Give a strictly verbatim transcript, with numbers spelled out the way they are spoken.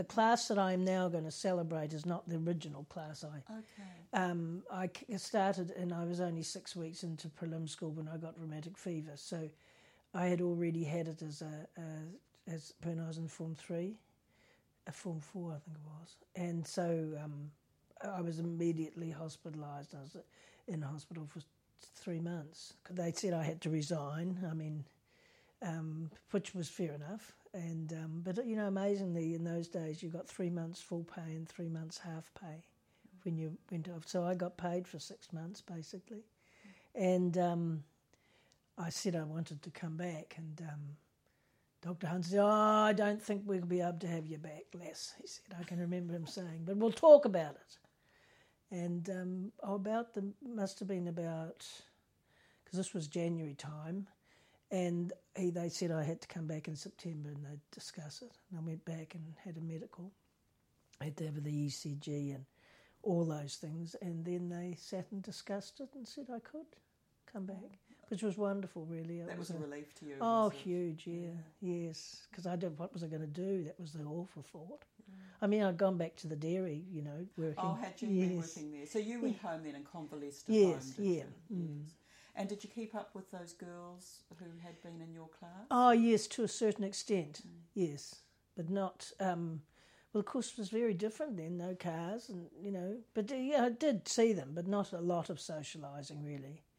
The class that I'm now going to celebrate is not the original class. I Okay. um, I started and I was only six weeks into prelim school when I got rheumatic fever. So I had already had it as a, a as when I was in Form Three, a Form Four I think it was, and so um, I was immediately hospitalised. I was in hospital for three months. They said I had to resign. I mean, um, which was fair enough. And um, but you know, amazingly, in those days, you got three months full pay and three months half pay when you went off. So I got paid for six months basically, and um, I said I wanted to come back, and um, Doctor Hunt said, "Oh, I don't think we'll be able to have you back, Les." He said, I can remember him saying, "But we'll talk about it." And um, oh, about the must have been about because this was January time. And he, they said I had to come back in September and they'd discuss it. And I went back and had a medical. I had to have the E C G and all those things. And then they sat and discussed it and said I could come back, which was wonderful, really. It that was, was a relief to you. Oh, was it? huge, yeah, yeah. yes. Because I did. What was I going to do? That was the awful thought. Yeah. I mean, I'd gone back to the dairy, you know, working. Oh, had you yes. been working there? So you went yeah. home then and convalesced at yes, home, did yeah. you? Mm. Yes. And did you keep up with those girls who had been in your class? Oh, yes, to a certain extent, Mm. yes. But not, um, well, of course, it was very different then, no cars and, you know. But, uh, yeah, I did see them, but not a lot of socialising, really.